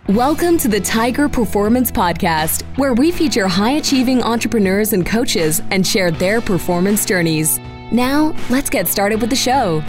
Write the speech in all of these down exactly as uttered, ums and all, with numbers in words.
Welcome to the Tiger Performance Podcast, where we feature high-achieving entrepreneurs and coaches and share their performance journeys. Now, let's get started with the show.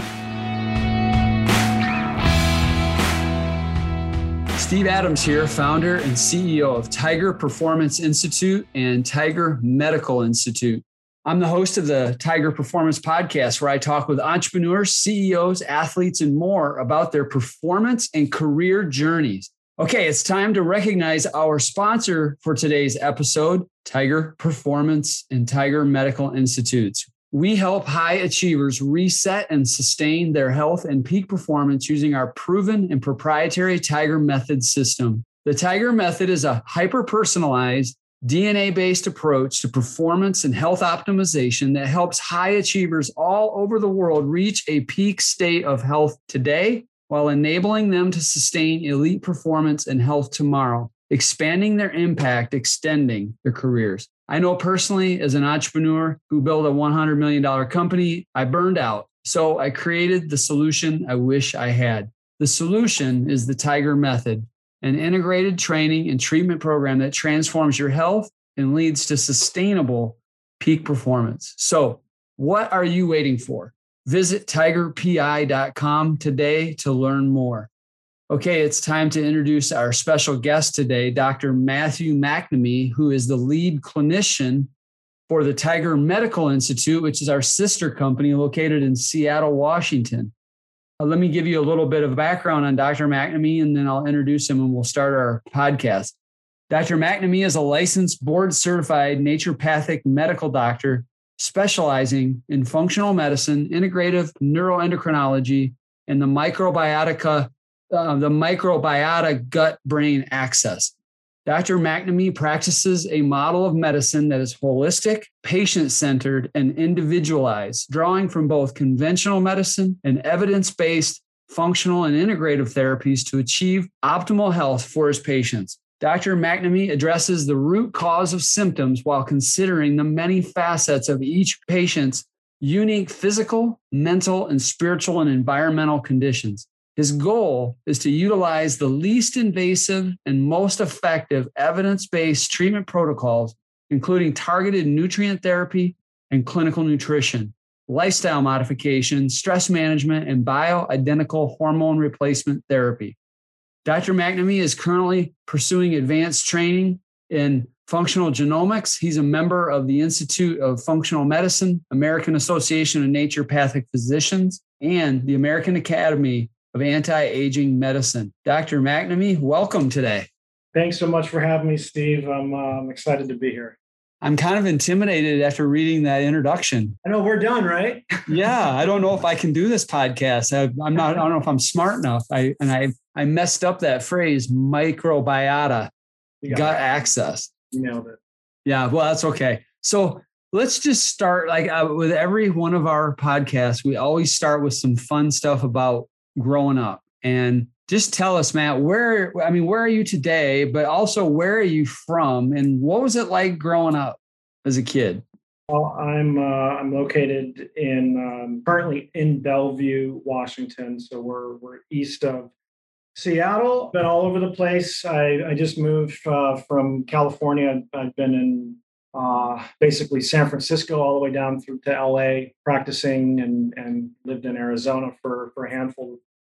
Steve Adams here, founder and C E O of Tiger Performance Institute and Tiger Medical Institute. I'm the host of the Tiger Performance Podcast, where I talk with entrepreneurs, C E Os, athletes, and more about their performance and career journeys. Okay, it's time to recognize our sponsor for today's episode, Tiger Performance and Tiger Medical Institutes. We help high achievers reset and sustain their health and peak performance using our proven and proprietary Tiger Method system. The Tiger Method is a hyper-personalized, D N A-based approach to performance and health optimization that helps high achievers all over the world reach a peak state of health today, while enabling them to sustain elite performance and health tomorrow, expanding their impact, extending their careers. I know personally, as an entrepreneur who built a one hundred million dollars company, I burned out. So I created the solution I wish I had. The solution is the Tiger Method, an integrated training and treatment program that transforms your health and leads to sustainable peak performance. So what are you waiting for? Visit tiger p i dot com today to learn more. Okay, it's time to introduce our special guest today, Doctor Matthew McNamee, who is the lead clinician for the Tiger Medical Institute, which is our sister company located in Seattle, Washington. Uh, let me give you a little bit of background on Doctor McNamee, and then I'll introduce him and we'll start our podcast. Doctor McNamee is a licensed board-certified naturopathic medical doctor specializing in functional medicine, integrative neuroendocrinology, and the microbiotica, uh, the microbiota gut-brain axis. Doctor McNamee practices a model of medicine that is holistic, patient-centered, and individualized, drawing from both conventional medicine and evidence-based functional and integrative therapies to achieve optimal health for his patients. Doctor McNamee addresses the root cause of symptoms while considering the many facets of each patient's unique physical, mental, and spiritual and environmental conditions. His goal is to utilize the least invasive and most effective evidence-based treatment protocols, including targeted nutrient therapy and clinical nutrition, lifestyle modification, stress management, and bioidentical hormone replacement therapy. Doctor McNamee is currently pursuing advanced training in functional genomics. He's a member of the Institute of Functional Medicine, American Association of Naturopathic Physicians, and the American Academy of Anti-Aging Medicine. Doctor McNamee, welcome today. Thanks so much for having me, Steve. I'm, uh, I'm excited to be here. I'm kind of intimidated after reading that introduction. I know we're done, right? Yeah, I don't know if I can do this podcast. I, I'm not. I don't know if I'm smart enough. I and I I messed up that phrase, microbiota, gut access. You nailed it. Yeah, well, that's okay. So let's just start. Like uh, with every one of our podcasts, we always start with some fun stuff about growing up. And just tell us, Matt, where, I mean, where are you today, but also where are you from and what was it like growing up as a kid? Well, I'm uh, I'm located in um, currently in Bellevue, Washington. So we're we're east of Seattle. Been all over the place. I, I just moved uh, from California. I've been in uh, basically San Francisco all the way down through to L A practicing, and and lived in Arizona for for a handful of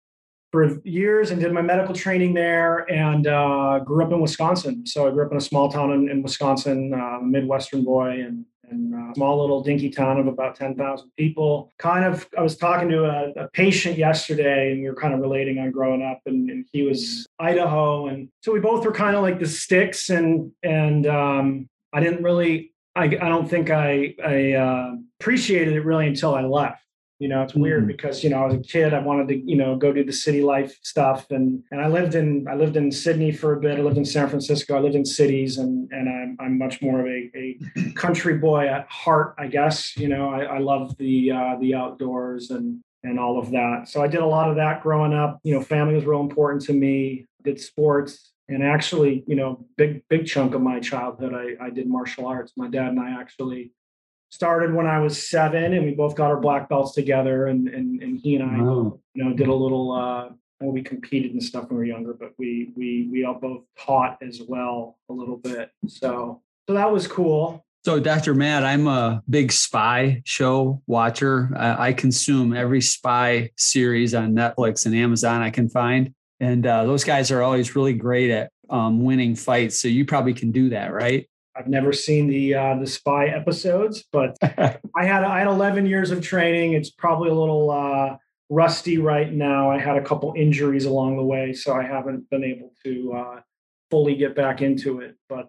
for years and did my medical training there, and uh, grew up in Wisconsin. So I grew up in a small town in, in Wisconsin, uh, Midwestern boy, and, and a small little dinky town of about ten thousand people. Kind of, I was talking to a, a patient yesterday, and we were kind of relating on growing up, and, and he was Idaho. And so we both were kind of like the sticks, and, and um, I didn't really, I, I don't think I, I uh, appreciated it really until I left. You know, it's weird because, you know, as a kid, I wanted to, you know, go do the city life stuff. And and I lived in I lived in Sydney for a bit. I lived in San Francisco. I lived in cities, and and I'm I'm much more of a, a country boy at heart, I guess. You know, I, I love the uh, the outdoors and and all of that. So I did a lot of that growing up. You know, family was real important to me. Did sports. And actually, you know, big, big chunk of my childhood, I, I did martial arts. My dad and I actually started when I was seven, and we both got our black belts together, and and, and he and I, wow. you know, did a little uh, well, we competed and stuff when we were younger, but we we we all both taught as well a little bit. So so that was cool. So, Doctor Matt, I'm a big spy show watcher. I, I consume every spy series on Netflix and Amazon I can find. And uh, those guys are always really great at um, winning fights. So you probably can do that, right? I've never seen the uh, the spy episodes, but I had I had eleven years of training. It's probably a little uh, rusty right now. I had a couple injuries along the way, so I haven't been able to uh, fully get back into it. But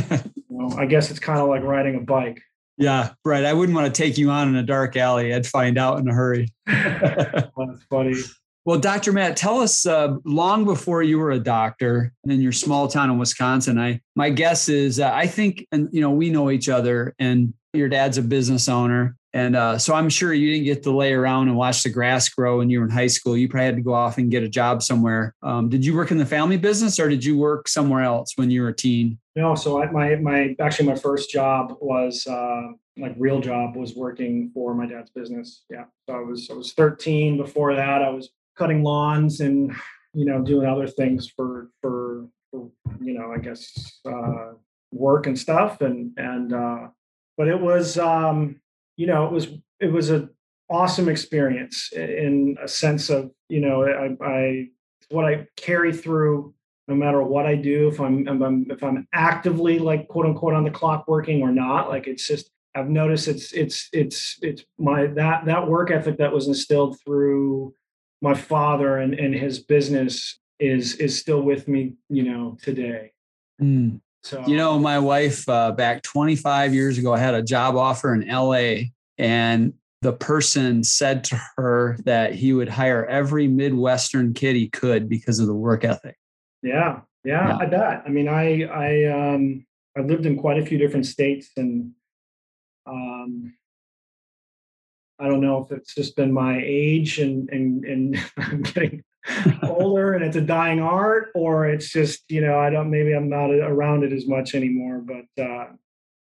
you know, I guess it's kind of like riding a bike. Yeah, right. I wouldn't want to take you on in a dark alley. I'd find out in a hurry. That's funny. Well, Doctor Matt, tell us, uh, long before you were a doctor in your small town in Wisconsin, I my guess is uh, I think, and you know, we know each other, and your dad's a business owner. And uh, so I'm sure you didn't get to lay around and watch the grass grow when you were in high school. You probably had to go off and get a job somewhere. Um, did you work in the family business, or did you work somewhere else when you were a teen? No, so I, my my actually my first job was uh, like real job was working for my dad's business. Yeah, so I was I was thirteen. Before that, I was cutting lawns and you know doing other things for for, for you know I guess uh, work and stuff. And and uh, but it was um, you know it was it was an awesome experience in a sense of you know I, I what I carry through. No matter what I do, if I'm, if I'm if I'm actively like quote unquote on the clock working or not, like it's just I've noticed it's it's it's it's my that that work ethic that was instilled through my father and, and his business is is still with me, you know, today. Mm. So you know, my wife uh, back twenty-five years ago had a job offer in L A, and the person said to her that he would hire every Midwestern kid he could because of the work ethic. Yeah, yeah, yeah, I bet. I mean, I I um I lived in quite a few different states, and um I don't know if it's just been my age and and and I'm getting older and it's a dying art, or it's just you know I don't maybe I'm not around it as much anymore. But uh,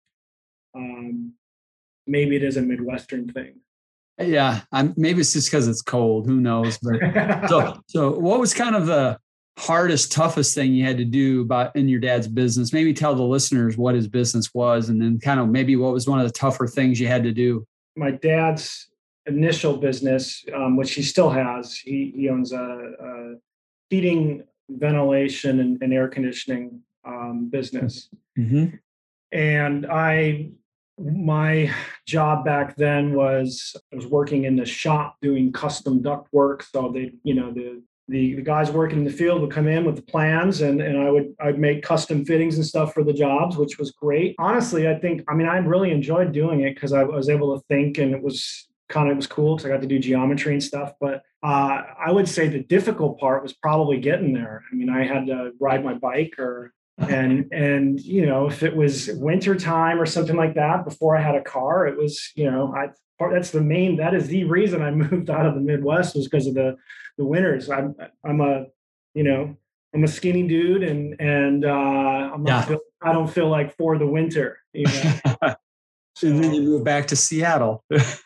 um maybe it is a Midwestern thing. Yeah, I'm, maybe it's just because it's cold. Who knows? But so so what was kind of the hardest, toughest thing you had to do about in your dad's business? Maybe tell the listeners what his business was, and then kind of maybe what was one of the tougher things you had to do. My dad's initial business, um, which he still has, he, he owns a, a heating, ventilation, and, and air conditioning um, business. Mm-hmm. And I, my job back then was I was working in the shop doing custom duct work. So they, you know, the The, the guys working in the field would come in with the plans, and, and I would I'd make custom fittings and stuff for the jobs, which was great. Honestly, I think I mean I really enjoyed doing it because I was able to think, and it was kind of it was cool because I got to do geometry and stuff. But uh, I would say the difficult part was probably getting there. I mean, I had to ride my bike, or and and you know if it was winter time or something like that before I had a car, it was you know I. That's the main. That is the reason I moved out of the Midwest was because of the, the winters. I'm I'm a, you know, I'm a skinny dude, and and uh, I'm not yeah. feel, I don't feel like for the winter. You know? So then you move back to Seattle.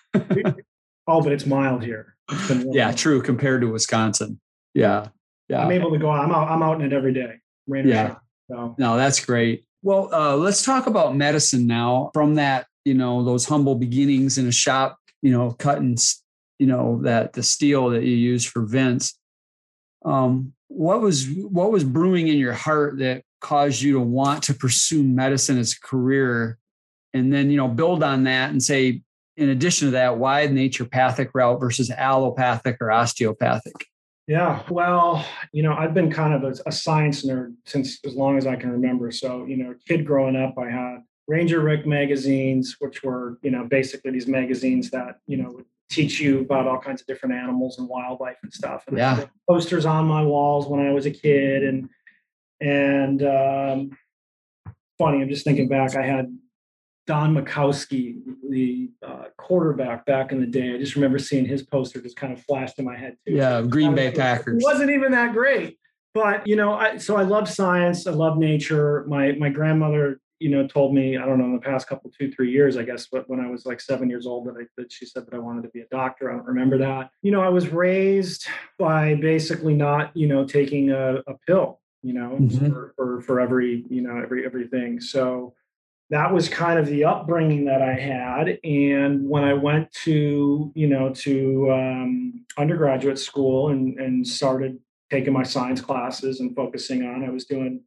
Oh, but it's mild here. It's been yeah, true compared to Wisconsin. Yeah, yeah. I'm able to go out. I'm out. I'm out in it every day. Rain yeah. Shine, so. No, that's great. Well, uh, let's talk about medicine now. From that. You know, those humble beginnings in a shop, you know, cutting, you know, that the steel that you use for vents. Um, what was what was brewing in your heart that caused you to want to pursue medicine as a career? And then, you know, build on that and say, in addition to that, why the naturopathic route versus allopathic or osteopathic? Yeah, well, you know, I've been kind of a, a science nerd since as long as I can remember. So, you know, kid growing up, I had Ranger Rick magazines, which were, you know, basically these magazines that, you know, would teach you about all kinds of different animals and wildlife and stuff. And yeah. I had posters on my walls when I was a kid. And, and um, funny, I'm just thinking back, I had Don Majkowski, the uh, quarterback back in the day. I just remember seeing his poster just kind of flashed in my head too. Yeah, Green Bay it Packers. It wasn't even that great. But, you know, I, so I love science. I love nature. My, my grandmother, you know, told me, I don't know, in the past couple, two, three years, I guess, but when I was like seven years old, that, I, that she said that I wanted to be a doctor. I don't remember that. You know, I was raised by basically not, you know, taking a, a pill, you know, mm-hmm. for, for, for every, you know, every, everything. So that was kind of the upbringing that I had. And when I went to, you know, to um, undergraduate school and, and started taking my science classes and focusing on, I was doing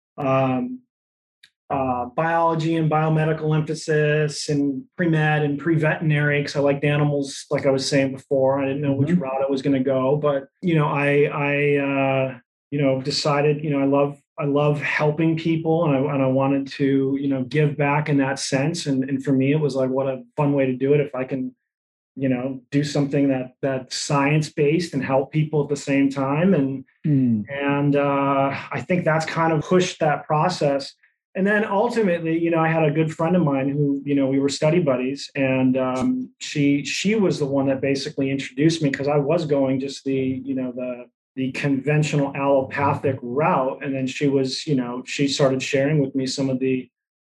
um, uh, biology and biomedical emphasis and pre-med and pre-veterinary, because I liked animals, like I was saying before. I didn't know which mm-hmm. route I was going to go, but, you know, I, I uh, you know, decided, you know, I love I love helping people, and I and I wanted to, you know, give back in that sense. And and for me, it was like, what a fun way to do it if I can, you know, do something that that's science based and help people at the same time. And mm. and uh, I think that's kind of pushed that process. And then ultimately, you know, I had a good friend of mine who, you know, we were study buddies, and um, she she was the one that basically introduced me, because I was going just the, you know, the the conventional allopathic route. And then she was, you know, she started sharing with me some of the,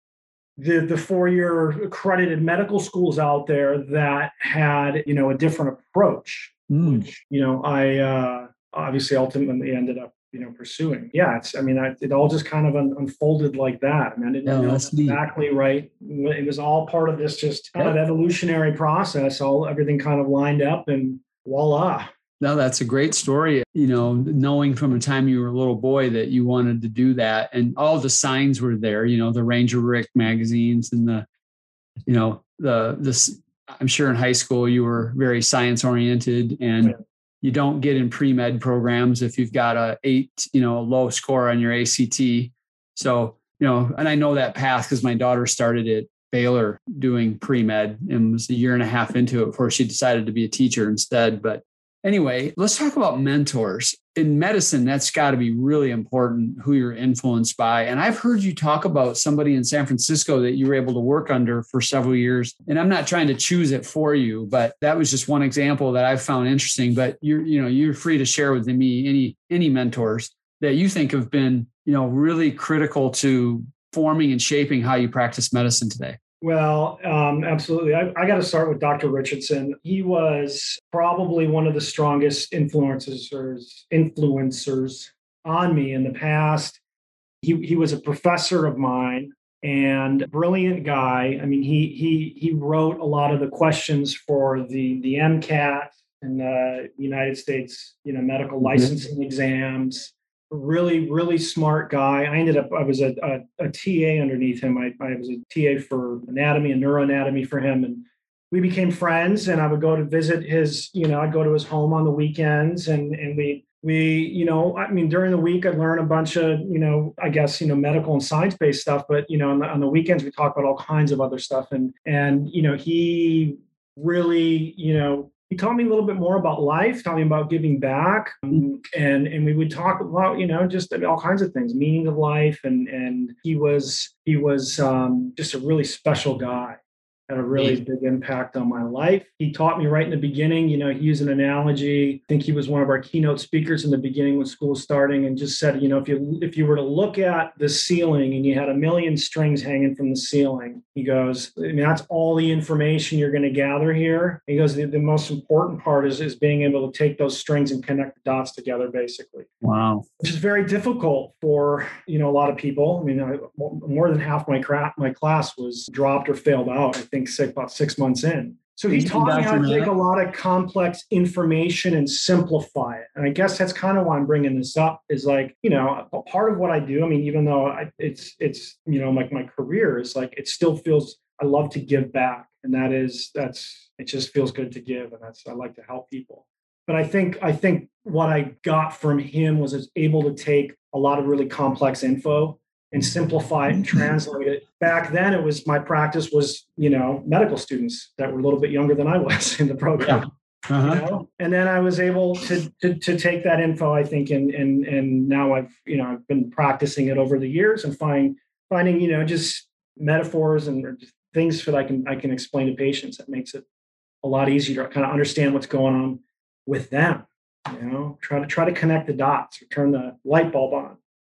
the, the four-year accredited medical schools out there that had, you know, a different approach, mm. which, you know, I uh, obviously ultimately ended up, you know, pursuing. Yeah. It's, I mean, I, it all just kind of un, unfolded like that. I mean, I didn't yeah, know exactly neat. Right. It was all part of this just kind yep. of evolutionary process. All, everything kind of lined up, and voila. No, that's a great story. You know, knowing from the time you were a little boy that you wanted to do that, and all the signs were there, you know, the Ranger Rick magazines and the, you know, the, this, I'm sure in high school you were very science oriented, and yeah. you don't get in pre-med programs if you've got a eight, you know, low score on your A C T. So, you know, and I know that path because my daughter started at Baylor doing pre-med and was a year and a half into it before she decided to be a teacher instead. But anyway, let's talk about mentors. In medicine, that's got to be really important, who you're influenced by. And I've heard you talk about somebody in San Francisco that you were able to work under for several years. And I'm not trying to choose it for you, but that was just one example that I found interesting. But you're, you know, you're free to share with me any, any mentors that you think have been, you know, really critical to forming and shaping how you practice medicine today. Well, um, absolutely. I, I got to start with Doctor Richardson. He was probably one of the strongest influencers influencers on me in the past. He he was a professor of mine and brilliant guy. I mean, he he he wrote a lot of the questions for the the MCAT and the United States, you know, medical licensing mm-hmm. exams. Really, really smart guy. I ended up, I was a, a, a T A underneath him. I, I was a T A for anatomy and neuroanatomy for him. And we became friends, and I would go to visit his, you know, I'd go to his home on the weekends, and, and we, we, you know, I mean, during the week I'd learn a bunch of, you know, I guess, you know, medical and science-based stuff, but, you know, on the, on the weekends we talk about all kinds of other stuff. And, and, you know, he really, you know, he taught me a little bit more about life, taught me about giving back. Um, and, and we would talk about, you know, just all kinds of things, meaning of life. And, and he was, he was um, just a really special guy. Had a really big impact on my life. He taught me right in the beginning, you know, he used an analogy. I think he was one of our keynote speakers in the beginning when school was starting, and just said, you know, if you if you were to look at the ceiling and you had a million strings hanging from the ceiling, he goes, I mean, that's all the information you're going to gather here. He goes, the, the most important part is, is being able to take those strings and connect the dots together, basically. Wow. Which is very difficult for, you know, a lot of people. I mean, I, more than half my, cra- my class was dropped or failed out. I think six, about six months in. So he taught me how to take a lot of complex information and simplify it. And I guess that's kind of why I'm bringing this up, is like, you know, a part of what I do, I mean, even though I, it's, it's, you know, like my career is like, it still feels, I love to give back. And that is, that's, it just feels good to give. And that's, I like to help people. But I think, I think what I got from him was I was able to take a lot of really complex info and simplify it and translate it. Back then, it was, my practice was, you know, medical students that were a little bit younger than I was in the program. Yeah. Uh-huh. You know? And then I was able to, to to take that info, I think, and and and now I've, you know, I've been practicing it over the years and find finding, you know, just metaphors and just things that I can I can explain to patients that makes it a lot easier to kind of understand what's going on with them. You know, try to try to connect the dots or turn the light bulb on.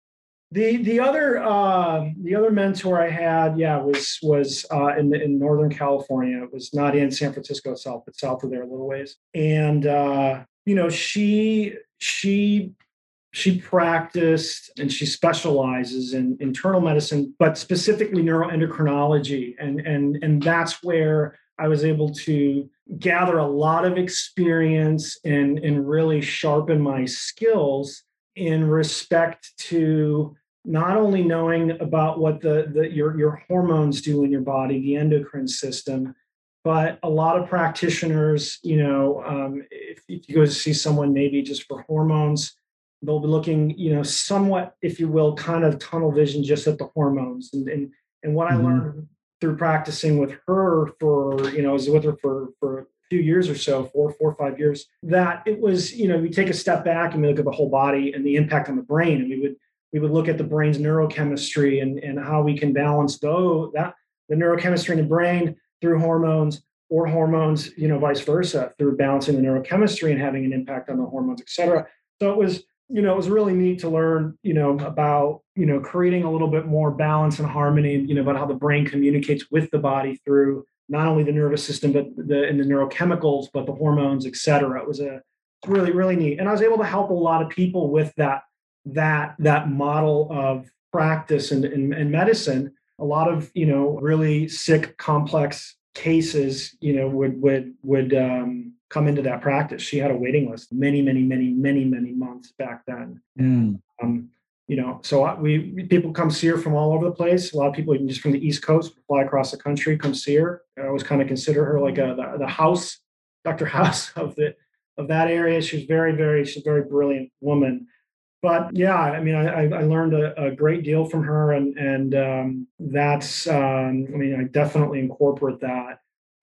The the other uh, the other mentor I had, yeah, was was uh, in in Northern California. It was not in San Francisco itself, but south of there a little ways. And uh, you know, she she she practiced and she specializes in internal medicine, but specifically neuroendocrinology, and and and that's where I was able to gather a lot of experience and and really sharpen my skills in respect to not only knowing about what the, the your, your hormones do in your body, the endocrine system, but a lot of practitioners, you know, um, if, if you go to see someone maybe just for hormones, they'll be looking, you know, somewhat, if you will, kind of tunnel vision just at the hormones. And and, and what mm-hmm. I learned through practicing with her for, you know, I was with her for, for few years or so, four, four or five years, that it was, you know, we take a step back and we look at the whole body and the impact on the brain. And we would, we would look at the brain's neurochemistry and, and how we can balance though that the neurochemistry in the brain through hormones or hormones, you know, vice versa, through balancing the neurochemistry and having an impact on the hormones, et cetera. So it was, you know, it was really neat to learn, you know, about, you know, creating a little bit more balance and harmony, you know, about how the brain communicates with the body through not only the nervous system, but the and the neurochemicals, but the hormones, et cetera. It was a really, really neat. And I was able to help a lot of people with that, that, that model of practice and, and, and medicine. A lot of, you know, really sick, complex cases, you know, would, would, would um, come into that practice. She had a waiting list, many, many, many, many, many months back then. Mm. Um, You know, so we people come see her from all over the place. A lot of people, even just from the East Coast, fly across the country, come see her. I always kind of consider her like a the, the house, Doctor House of the of that area. She's very, very, she's a very brilliant woman. But yeah, I mean, I, I learned a, a great deal from her, and and um, that's, um, I mean, I definitely incorporate that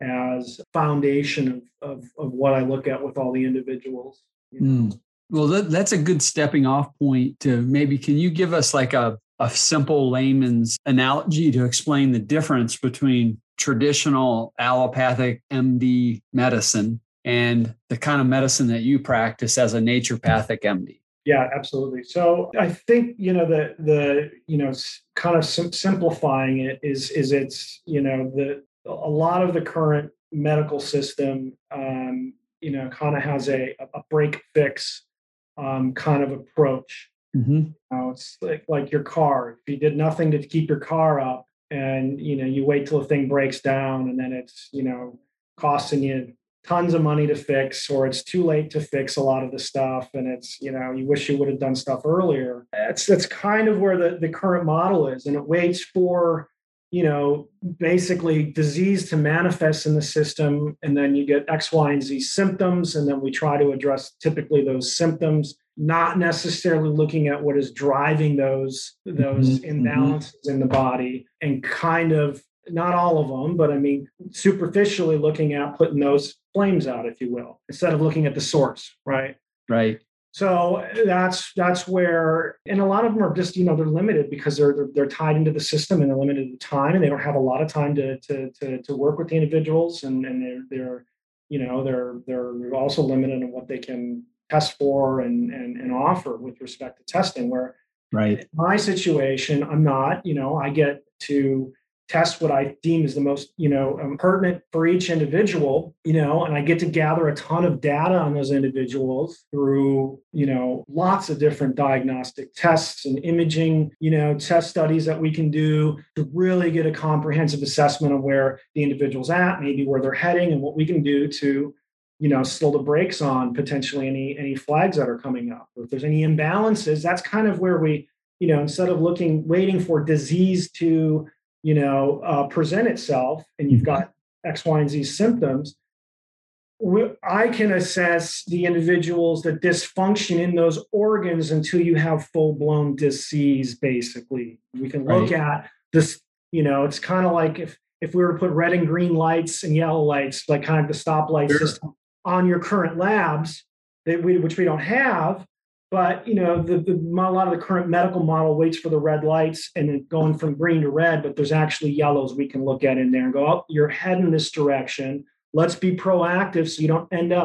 as foundation of of, of what I look at with all the individuals. You know? Mm. Well, that, that's a good stepping off point to maybe, can you give us like a, a simple layman's analogy to explain the difference between traditional allopathic M D medicine and the kind of medicine that you practice as a naturopathic M D? Yeah, absolutely. So I think, you know, the, the, you know, kind of sim- simplifying it is, is it's, you know, the, a lot of the current medical system, um, you know, kind of has a, a break fix um, kind of approach. Mm-hmm. You know, it's like, like your car. If you did nothing to keep your car up and, you know, you wait till the thing breaks down and then it's, you know, costing you tons of money to fix, or it's too late to fix a lot of the stuff. And it's, you know, you wish you would have done stuff earlier. That's, that's kind of where the, the current model is. And it waits for, you know, basically disease to manifest in the system. And then you get X, Y, and Z symptoms. And then we try to address typically those symptoms, not necessarily looking at what is driving those, those mm-hmm. imbalances in the body, and kind of, not all of them, but I mean, superficially looking at putting those flames out, if you will, instead of looking at the source, right? Right. So that's that's where, and a lot of them are just, you know, they're limited because they're they're, they're tied into the system and they're limited to time, and they don't have a lot of time to to to, to work with the individuals, and and they're they're you know they're they're also limited on what they can test for and and and offer with respect to testing. Where right, in my situation, I'm not, you know, I get to test what I deem is the most, you know, um, pertinent for each individual, you know, and I get to gather a ton of data on those individuals through, you know, lots of different diagnostic tests and imaging, you know, test studies that we can do to really get a comprehensive assessment of where the individual's at, maybe where they're heading, and what we can do to, you know, slow the brakes on potentially any, any flags that are coming up. Or if there's any imbalances, that's kind of where we, you know, instead of looking, waiting for disease to, you know, uh, present itself, and you've got X, Y, and Z symptoms, we, I can assess the individuals that dysfunction in those organs until you have full-blown disease, basically. We can look right. at this, you know, it's kind of like if, if we were to put red and green lights and yellow lights, like kind of the stoplight sure. system on your current labs, that we, which we don't have. But, you know, the, the, a lot of the current medical model waits for the red lights and then going from green to red, but there's actually yellows we can look at in there and go, oh, you're heading this direction. Let's be proactive so you don't end up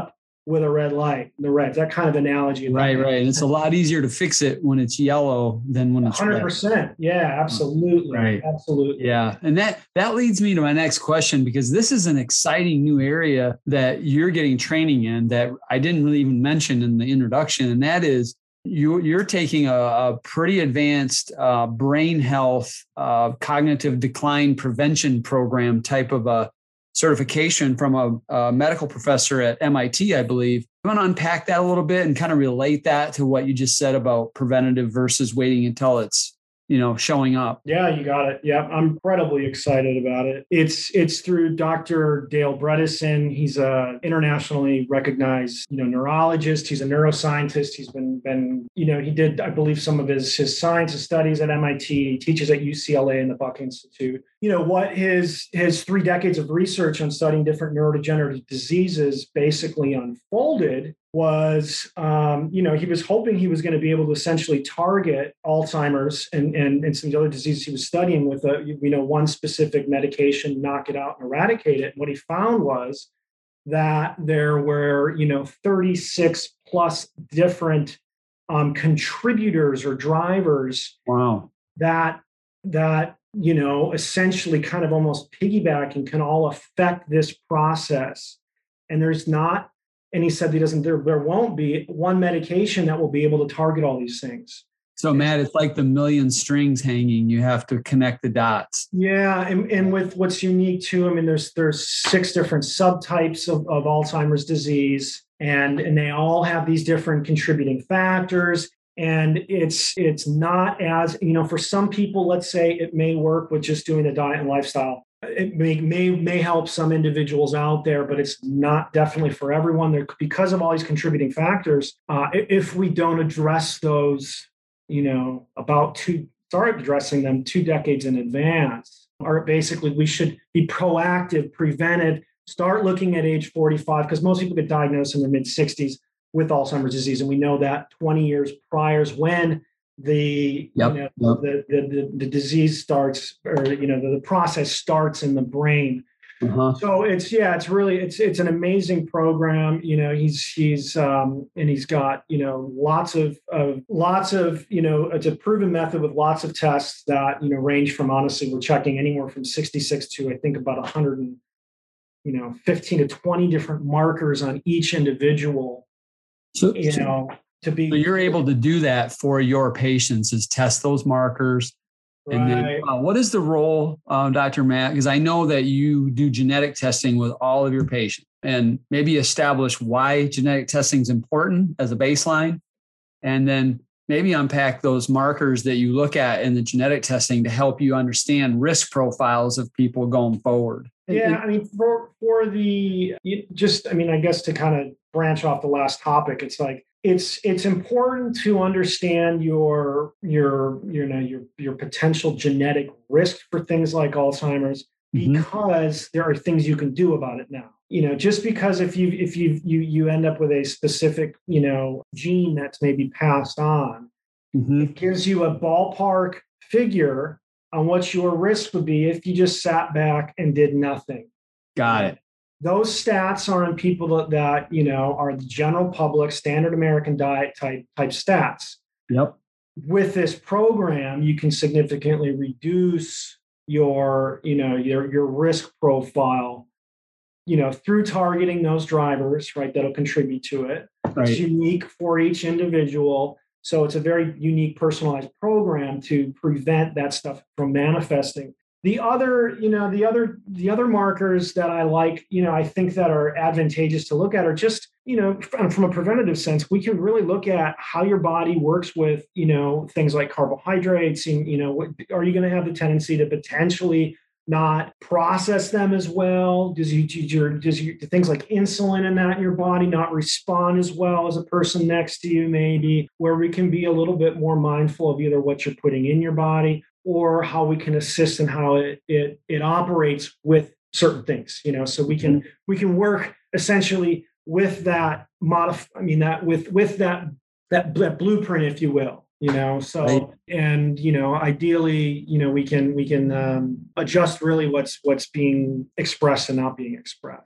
with a red light, the reds, that kind of analogy. Right, right. It's a lot easier to fix it when it's yellow than when it's one hundred percent. Red. Yeah, absolutely. Right. Absolutely. Yeah. And that, that leads me to my next question, because this is an exciting new area that you're getting training in that I didn't really even mention in the introduction. And that is you, you're taking a, a pretty advanced uh, brain health, uh, cognitive decline prevention program type of a certification from a, a medical professor at M I T, I believe. You want to unpack that a little bit and kind of relate that to what you just said about preventative versus waiting until it's, you know, showing up. Yeah, you got it. Yeah, I'm incredibly excited about it. It's it's through Doctor Dale Bredesen. He's a internationally recognized, you know, neurologist. He's a neuroscientist. He's been been, you know, he did, I believe, some of his his science studies at M I T. He teaches at U C L A and the Buck Institute. You know, what his his three decades of research on studying different neurodegenerative diseases basically unfolded was, um, you know, he was hoping he was going to be able to essentially target Alzheimer's and, and, and some of the other diseases he was studying with a, you know, one specific medication, knock it out and eradicate it. And what he found was that there were, you know, thirty-six plus different um, contributors or drivers. Wow. that, that, you know, essentially kind of almost piggyback and can all affect this process. And there's not, and he said he doesn't, there, there won't be one medication that will be able to target all these things. So Matt, it's like the million strings hanging. You have to connect the dots. Yeah. And, and with what's unique too, I mean, there's, there's six different subtypes of, of Alzheimer's disease, and, and they all have these different contributing factors. And it's, it's not as, you know, for some people, let's say it may work with just doing a diet and lifestyle. It may, may may help some individuals out there, but it's not definitely for everyone. There, because of all these contributing factors, uh, if we don't address those, you know, about two, start addressing them two decades in advance, or basically we should be proactive, prevented, start looking at age forty-five, because most people get diagnosed in their mid sixties with Alzheimer's disease. And we know that twenty years prior is when the, yep, you know, yep. the, the, the, the disease starts, or, you know, the, the process starts in the brain. Uh-huh. So it's, yeah, it's really, it's, it's an amazing program. You know, he's, he's, um, and he's got, you know, lots of, of, lots of, you know, it's a proven method with lots of tests that, you know, range from, honestly, we're checking anywhere from sixty-six to, I think, about one hundred and, you know, fifteen to twenty different markers on each individual, so, you so, know, to be. So you're able to do that for your patients, is test those markers. Right. And then uh, what is the role, um, Doctor Matt? Because I know that you do genetic testing with all of your patients, and maybe establish why genetic testing is important as a baseline. And then maybe unpack those markers that you look at in the genetic testing to help you understand risk profiles of people going forward. Yeah, I mean, for for the, just, I mean, I guess to kind of branch off the last topic, it's like, it's it's important to understand your your you know your your potential genetic risk for things like Alzheimer's, because mm-hmm. there are things you can do about it now. You know, just because if you if you you you end up with a specific, you know, gene that's maybe passed on, mm-hmm. it gives you a ballpark figure on what your risk would be if you just sat back and did nothing. Got it. Those stats are on people that, that, you know, are the general public, standard American diet type type stats. Yep. With this program, you can significantly reduce your, you know, your your risk profile, you know, through targeting those drivers, right, that'll contribute to it. Right. It's unique for each individual. So it's a very unique, personalized program to prevent that stuff from manifesting. The other, you know, the other, the other markers that I like, you know, I think that are advantageous to look at are just, you know, from, from a preventative sense, we can really look at how your body works with, you know, things like carbohydrates. And, you know, what, are you going to have the tendency to potentially not process them as well? Does you, does your, does you, things like insulin in that in your body not respond as well as a person next to you, maybe, where we can be a little bit more mindful of either what you're putting in your body or how we can assist in how it it it operates with certain things, you know, so we can we can work essentially with that modif- I mean that with with that that, that blueprint, if you will, you know. So right. And you know, ideally, you know, we can we can um, adjust really what's what's being expressed and not being expressed.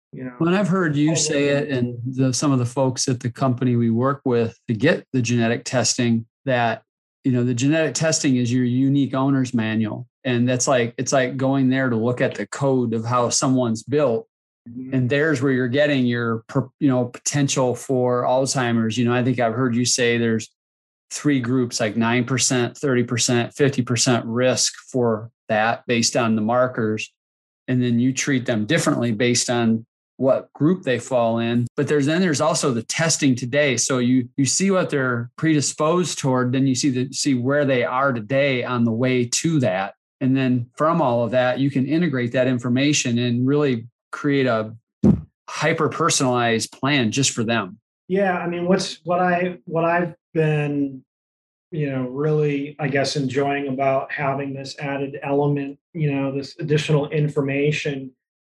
You know, When I've heard you say it, and the, some of the folks at the company we work with to get the genetic testing, that, you know, the genetic testing is your unique owner's manual. And that's like, it's like going there to look at the code of how someone's built. Mm-hmm. And there's where you're getting your, you know, potential for Alzheimer's. You know, I think I've heard you say there's three groups, like nine percent, thirty percent, fifty percent risk for that based on the markers. And then you treat them differently based on what group they fall in. But there's then there's also the testing today. So you you see what they're predisposed toward, then you see the see where they are today on the way to that. And then from all of that, you can integrate that information and really create a hyper personalized plan just for them. Yeah, I mean, what's what I what I've been, you know, really, I guess, enjoying about having this added element, you know, this additional information,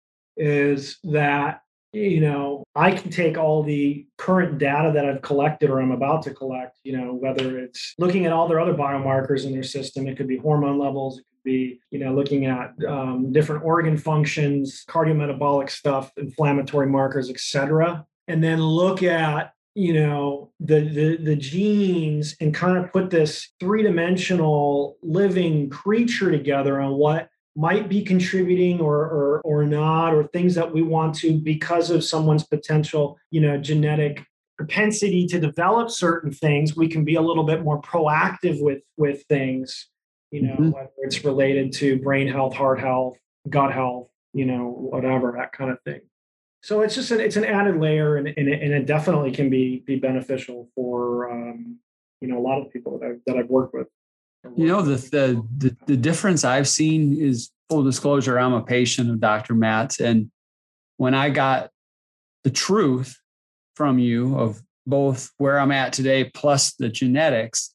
is that, you know, I can take all the current data that I've collected or I'm about to collect, you know, whether it's looking at all their other biomarkers in their system, it could be hormone levels, it could be, you know, looking at um, different organ functions, cardiometabolic stuff, inflammatory markers, et cetera. And then look at, you know, the, the, the genes and kind of put this three-dimensional living creature together on what might be contributing or, or or not, or things that we want to, because of someone's potential, you know, genetic propensity to develop certain things, we can be a little bit more proactive with with things, you know, mm-hmm. whether it's related to brain health, heart health, gut health, you know, whatever, that kind of thing. So it's just an, it's an added layer, and, and, it, and it definitely can be be beneficial for um, you know, a lot of people that I've, that I've worked with. You know, the, the the the difference I've seen is, full disclosure, I'm a patient of Doctor Matt. And when I got the truth from you of both where I'm at today plus the genetics,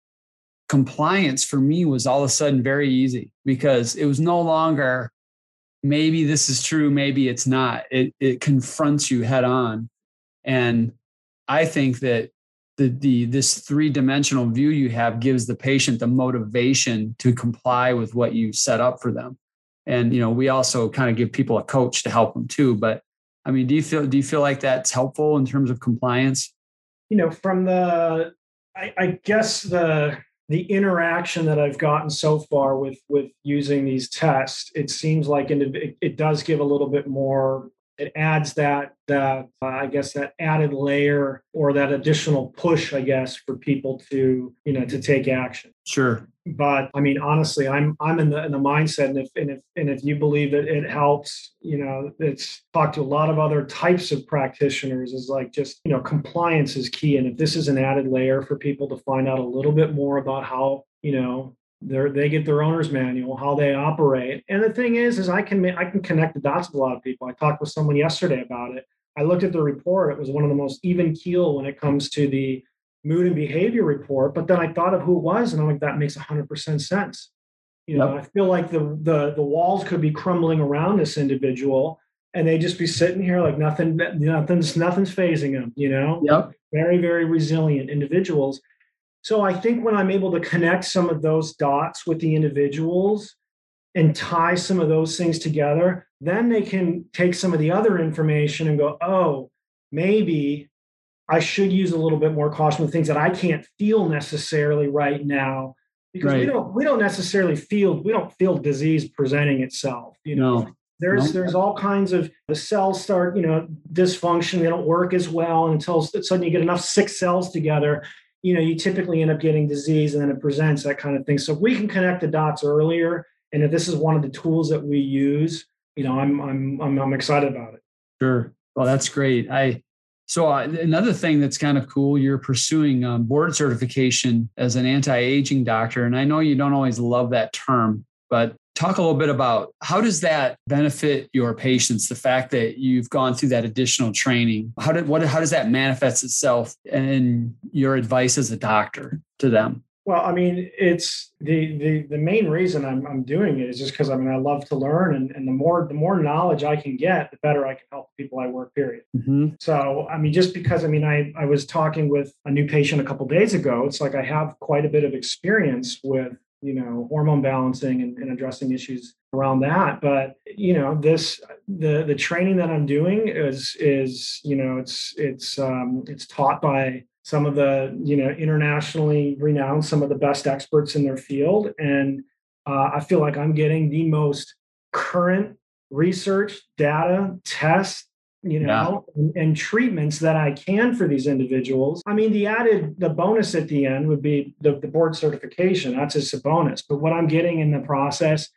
compliance for me was all of a sudden very easy, because it was no longer, maybe this is true, maybe it's not. It it confronts you head on. And I think that The, the this three-dimensional view you have gives the patient the motivation to comply with what you set up for them. And, you know, we also kind of give people a coach to help them too. But I mean, do you feel do you feel like that's helpful in terms of compliance? You know, from the, I, I guess the the interaction that I've gotten so far with with using these tests, it seems like it, it does give a little bit more. It adds that, that uh, I guess, that added layer or that additional push, I guess, for people to, you know, to take action. Sure. But I mean, honestly, I'm I'm in the in the mindset, and if and if and if you believe that it helps, you know, it's talked to a lot of other types of practitioners, is like, just, you know, compliance is key. And if this is an added layer for people to find out a little bit more about how, you know, They're, they get their owner's manual, how they operate. And the thing is, is I can I can connect the dots with a lot of people. I talked with someone yesterday about it. I looked at the report. It was one of the most even keel when it comes to the mood and behavior report. But then I thought of who it was, and I'm like, that makes one hundred percent sense. You know, yep. I feel like the, the the walls could be crumbling around this individual, and they just be sitting here like nothing, nothing's nothing's phasing them. You know, yep. Very, very resilient individuals. So I think when I'm able to connect some of those dots with the individuals and tie some of those things together, then they can take some of the other information and go, oh, maybe I should use a little bit more caution with things that I can't feel necessarily right now, because right. we don't we don't necessarily feel we don't feel disease presenting itself. You know, no. there's no. there's all kinds of, the cells start, you know, dysfunction. They don't work as well, and until suddenly you get enough sick cells together, you know, you typically end up getting disease, and then it presents, that kind of thing. So if we can connect the dots earlier, and if this is one of the tools that we use, you know, I'm I'm I'm, I'm excited about it. Sure. Well, that's great. I so uh, another thing that's kind of cool, you're pursuing um, board certification as an anti-aging doctor, and I know you don't always love that term, but talk a little bit about how does that benefit your patients? The fact that you've gone through that additional training, how did what how does that manifest itself in your advice as a doctor to them? Well, I mean, it's the the the main reason I'm I'm doing it is just because I mean I love to learn, and, and the more the more knowledge I can get, the better I can help the people I work. Period. Mm-hmm. So I mean, just because I mean I I was talking with a new patient a couple of days ago, it's like I have quite a bit of experience with you know, hormone balancing and, and addressing issues around that. But, you know, this, the, the training that I'm doing is, is, you know, it's, it's, um, it's taught by some of the, you know, internationally renowned, some of the best experts in their field. And uh, I feel like I'm getting the most current research, data, tests, you know, yeah. and, and treatments that I can for these individuals. I mean, the added, the bonus at the end would be the, the board certification. That's just a bonus. But what I'm getting in the process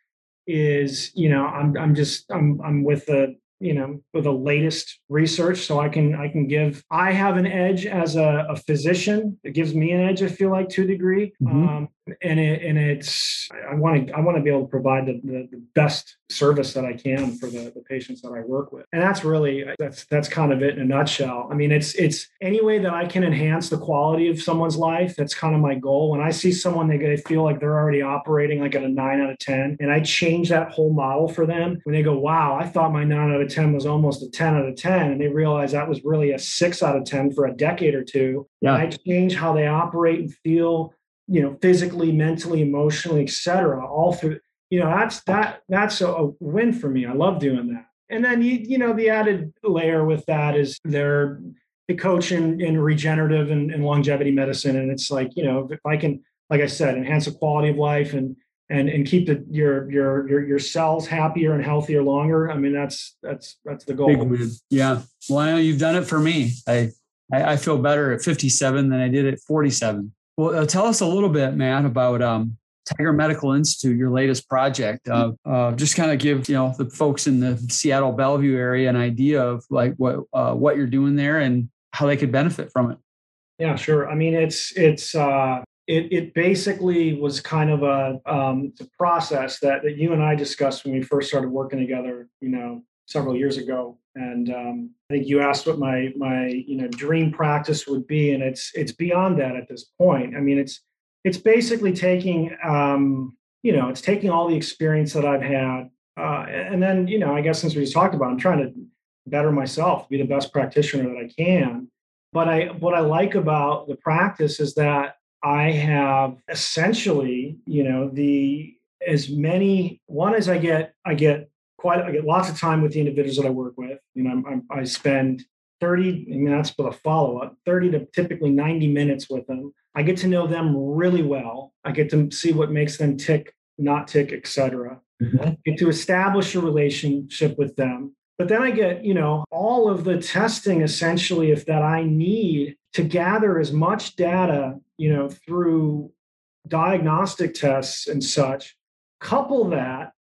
is, you know, I'm I'm just I'm I'm with the, you know, with the latest research, so I can I can give. I have an edge as a, a physician. It gives me an edge, I feel like, to a degree. Mm-hmm. Um, and it and it's I want to I want to be able to provide the, the, the best service that I can for the, the patients that I work with. And that's really that's that's kind of it in a nutshell. I mean, it's it's any way that I can enhance the quality of someone's life. That's kind of my goal. When I see someone, they, they feel like they're already operating like at a nine out of ten, and I change that whole model for them. When they go, wow, I thought my nine out of ten was almost a ten out of ten, and they realize that was really a six out of ten for a decade or two. Yeah. And I change how they operate and feel, you know, physically, mentally, emotionally, et cetera, all through, you know, that's, that, that's a, a win for me. I love doing that. And then, you, you know, the added layer with that is they're the coach in, in regenerative and, and longevity medicine. And it's like, you know, if I can, like I said, enhance the quality of life and, and, and keep the, your, your, your, your cells happier and healthier longer. I mean, that's, that's, that's the goal. Big win. Yeah. Well, I know you've done it for me. I, I, I feel better at fifty-seven than I did at forty-seven. Well, uh, tell us a little bit, Matt, about um, Tiger Medical Institute, your latest project. Uh, uh, just kind of give, you know, the folks in the Seattle Bellevue area an idea of like what uh, what you're doing there and how they could benefit from it. Yeah, sure. I mean, it's it's uh, it it basically was kind of a um, a process that that you and I discussed when we first started working together, you know, several years ago. And um, I think you asked what my my you know dream practice would be, and it's it's beyond that at this point. I mean, it's it's basically taking um, you know it's taking all the experience that I've had, uh, and then you know I guess since we just talked about, I'm trying to better myself, be the best practitioner that I can. But I what I like about the practice is that I have essentially you know the as many one as I get I get. Quite, I get lots of time with the individuals that I work with. You know, I'm, I'm, I spend thirty, I mean, that's with a follow-up, thirty to typically ninety minutes with them. I get to know them really well. I get to see what makes them tick, not tick, et cetera. Mm-hmm. I get to establish a relationship with them. But then I get, you know, all of the testing essentially, if that I need to gather as much data, you know, through diagnostic tests and such, couple that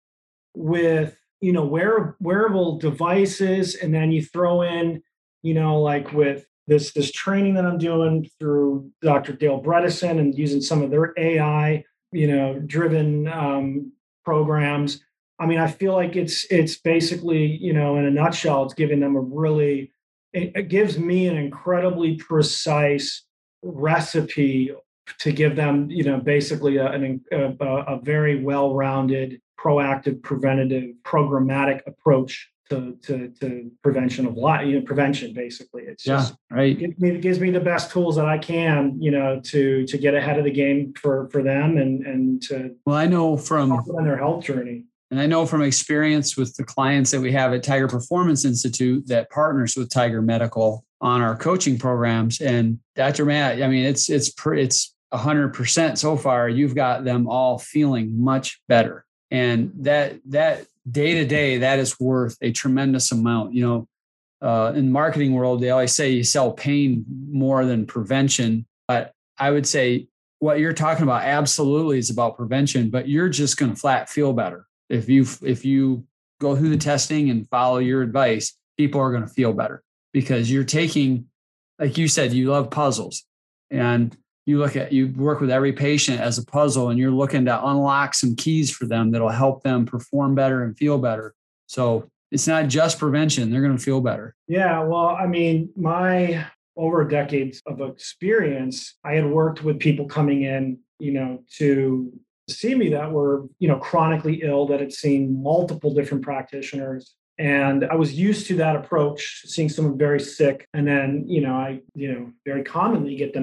with you know, wear, wearable devices. And then you throw in, you know, like with this, this training that I'm doing through Doctor Dale Bredesen and using some of their A I, you know, driven um, programs. I mean, I feel like it's, it's basically, you know, in a nutshell, it's giving them a really, it, it gives me an incredibly precise recipe to give them, you know, basically a, a, a very well-rounded, proactive, preventative, programmatic approach to, to, to prevention of life, you know, prevention, basically. It's yeah, just, right. It, it gives me the best tools that I can, you know, to, to get ahead of the game for, for them and, and to well, I know from on their health journey. And I know from experience with the clients that we have at Tiger Performance Institute that partners with Tiger Medical on our coaching programs. And Doctor Matt, I mean, it's, it's, it's a hundred percent so far. You've got them all feeling much better. And that that day to day, that is worth a tremendous amount. You know, uh, in the marketing world, they always say you sell pain more than prevention. But I would say what you're talking about absolutely is about prevention. But you're just going to flat feel better if you if you go through the testing and follow your advice. People are going to feel better because you're taking, like you said, you love puzzles, and you look at, you work with every patient as a puzzle, and you're looking to unlock some keys for them that'll help them perform better and feel better. So it's not just prevention. They're going to feel better. Yeah. Well, I mean, my over decades of experience, I had worked with people coming in, you know, to see me that were, you know, chronically ill, that had seen multiple different practitioners. And I was used to that approach, seeing someone very sick. And then, you know, I, you know, very commonly get them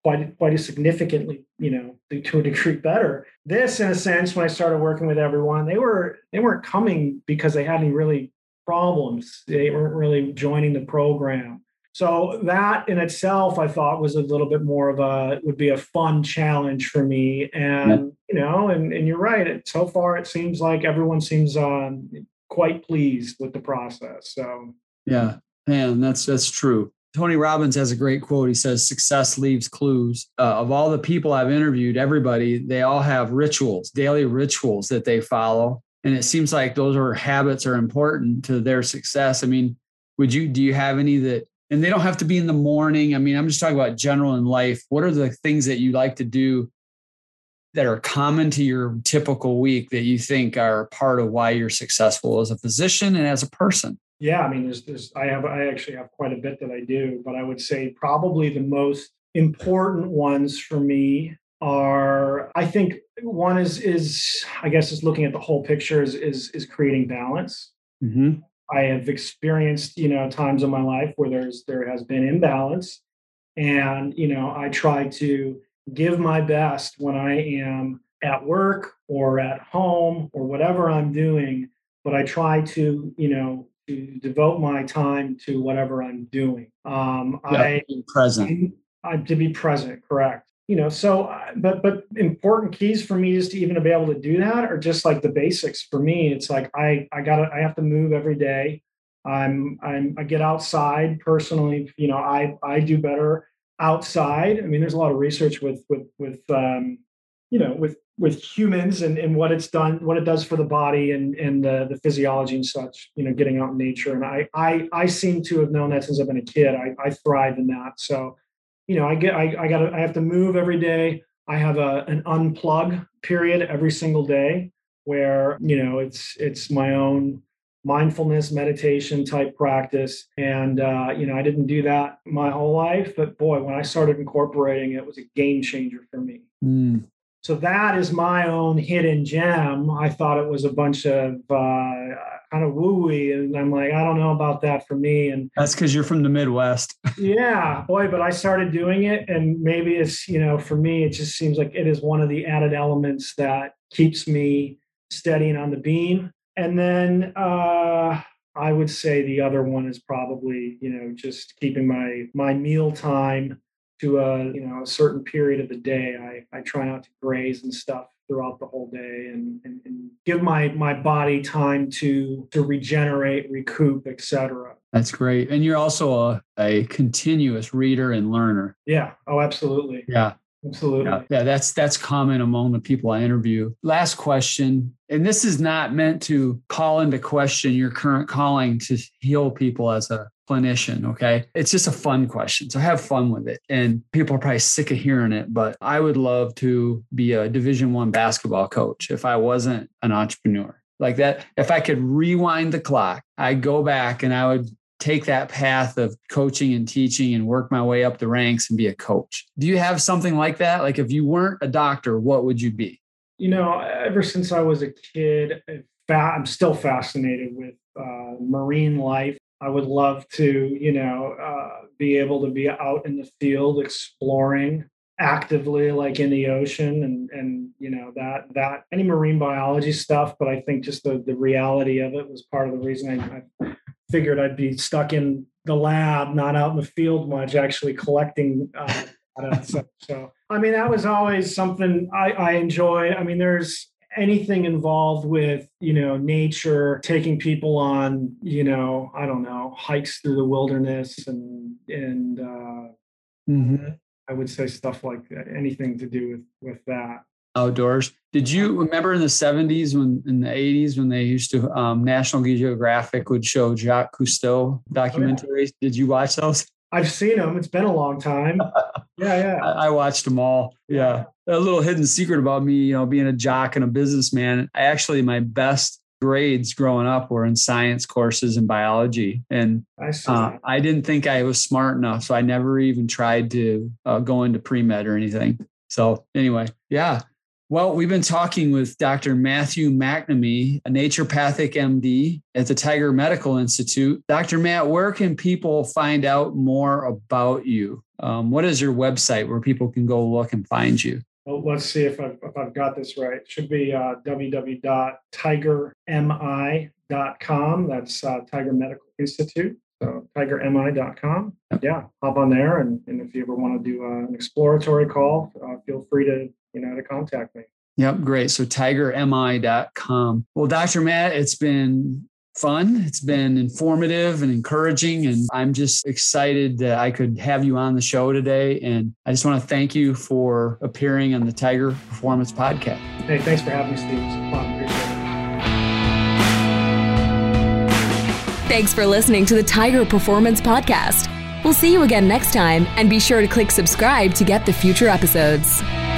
quite quite a significantly, you know, to a degree better. This, in a sense, when I started working with everyone, they were they weren't coming because they had any really problems. They weren't really joining the program. So that in itself, I thought was a little bit more of a, would be a fun challenge for me. And, yeah. you know, and, and you're right. It, so far, it seems like everyone seems um, quite pleased with the process. So, yeah, man, that's, that's true. Tony Robbins has a great quote. He says, success leaves clues. Uh, of all the people I've interviewed, everybody, they all have rituals, daily rituals that they follow. And it seems like those are habits are important to their success. I mean, would you, do you have any that, and they don't have to be in the morning. I mean, I'm just talking about general in life. What are the things that you like to do that are common to your typical week that you think are part of why you're successful as a physician and as a person? Yeah, I mean, there's, there's, I have, I actually have quite a bit that I do, but I would say probably the most important ones for me are, I think one is, is, I guess, is looking at the whole picture is, is, is creating balance. Mm-hmm. I have experienced, you know, times in my life where there's, there has been imbalance, and, you know, I try to give my best when I am at work or at home or whatever I'm doing, but I try to, you know, to devote my time to whatever I'm doing. Um, yeah, I be present. I, I to be present, correct. You know, so but but important keys for me is to even to be able to do that, or just like the basics for me. It's like I I gotta I have to move every day. I'm I'm I get outside personally. You know, I I do better outside. I mean, there's a lot of research with with with um, you know with with humans and, and what it's done, what it does for the body and, and the, the physiology and such, you know, getting out in nature. And I, I, I seem to have known that since I've been a kid. I, I thrive in that. So, you know, I get, I, I gotta, I have to move every day. I have a, an unplug period every single day where, you know, it's, it's my own mindfulness meditation type practice. And, uh, you know, I didn't do that my whole life, but boy, when I started incorporating it, it was a game changer for me. Mm. So that is my own hidden gem. I thought it was a bunch of uh, kind of woo-y, and I'm like, I don't know about that for me. And that's because you're from the Midwest. Yeah, boy, but I started doing it, and maybe it's, you know, for me, it just seems like it is one of the added elements that keeps me steady and on the beam. And then uh, I would say the other one is probably, you know, just keeping my my meal time to a, you know, a certain period of the day. I, I try not to graze and stuff throughout the whole day, and, and, and give my, my body time to, to regenerate, recoup, et cetera. That's great. And you're also a, a continuous reader and learner. Yeah. Oh, absolutely. Yeah. Absolutely. Yeah, yeah, that's that's common among the people I interview. Last question, and this is not meant to call into question your current calling to heal people as a clinician, okay? It's just a fun question, so have fun with it. And people are probably sick of hearing it, but I would love to be a Division One basketball coach if I wasn't an entrepreneur. Like that, if I could rewind the clock, I'd go back and I would take that path of coaching and teaching and work my way up the ranks and be a coach. Do you have something like that? Like if you weren't a doctor, what would you be? You know, ever since I was a kid, I'm still fascinated with uh, marine life. I would love to, you know, uh, be able to be out in the field exploring actively, like in the ocean, and and you know that that any marine biology stuff. But I think just the the reality of it was part of the reason I, I figured I'd be stuck in the lab, not out in the field much, actually collecting. Uh, so, so, I mean, that was always something I, I enjoy. I mean, there's anything involved with, you know, nature, taking people on, you know, I don't know, hikes through the wilderness, and, and uh, mm-hmm. I would say stuff like that, anything to do with, with that. Outdoors. Did you remember in the seventies, when in the eighties, when they used to, um, National Geographic would show Jacques Cousteau documentaries? Oh, yeah. Did you watch those? I've seen them. It's been a long time. Yeah, yeah. I, I watched them all. Yeah. A little hidden secret about me, you know, being a jock and a businessman. I actually, my best grades growing up were in science courses and biology. And I, uh, I didn't think I was smart enough. So I never even tried to uh, go into pre-med or anything. So anyway, yeah. Well, we've been talking with Doctor Matthew McNamee, a naturopathic M D at the Tiger Medical Institute. Doctor Matt, where can people find out more about you? Um, what is your website where people can go look and find you? Well, let's see if I've, if I've got this right. It should be uh, w w w dot tiger m i dot com. That's uh, Tiger Medical Institute. So tiger m i dot com. Yeah, hop on there. And, and if you ever want to do uh, an exploratory call, uh, feel free to, you know, to contact me. Yep, great. So tiger m i dot com. Well, Doctor Matt, it's been fun. It's been informative and encouraging. And I'm just excited that I could have you on the show today. And I just want to thank you for appearing on the Tiger Performance Podcast. Hey, thanks for having me, Steve. It's fun. Appreciate it. Thanks for listening to the Tiger Performance Podcast. We'll see you again next time, and be sure to click subscribe to get the future episodes.